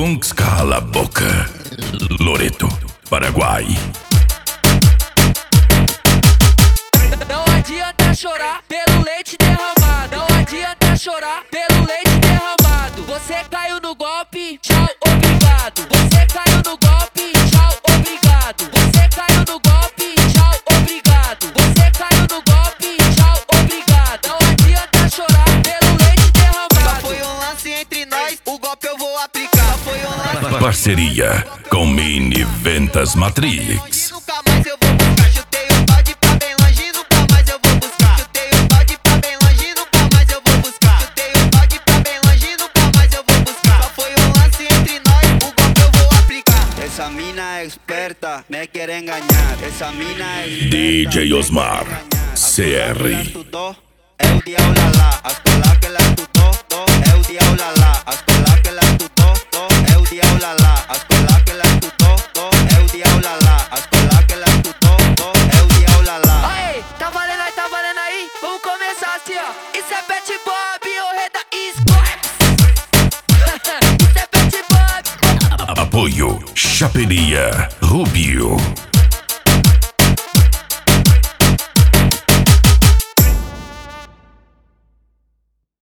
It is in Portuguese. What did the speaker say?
Bunks cala a boca. Loreto, Paraguai. Não adianta chorar pelo leite derramado. Não adianta chorar pelo leite derramado. Você caiu no golpe, tchau, obrigado. Você caiu no golpe, tchau, obrigado. Você caiu no golpe, tchau, obrigado. Você caiu no golpe, tchau, obrigado. Não adianta chorar pelo leite derramado. Só foi um lance entre nós, o golpe eu vou aplicar. Só foi um lance. Parceria com Mini Ventas Matrix. Nunca mais eu vou buscar. Chutei o balde pra bem longe, nunca mais eu vou buscar. Chutei o balde pra bem longe, nunca mais eu vou buscar. Chutei o balde pra bem longe, nunca mais eu vou buscar. Só foi um lance entre nós, o golpe eu vou aplicar. Essa mina é esperta, me quer enganar. Essa mina é esperta, DJ Osmar, CR. É o diablo lá, as colas que ela estudou, é o diablo lá, as colas que ela estudou, é o diablo lá, as colas que ela estudou, é o diablo lá, as colas que ela estudou, é o diablo lá. Aí, tá valendo aí? Vamos começar assim, ó. Isso é Pet Bob, o rei da Sports. Isso é Pet Bob. Apoio Chaperia Rubio.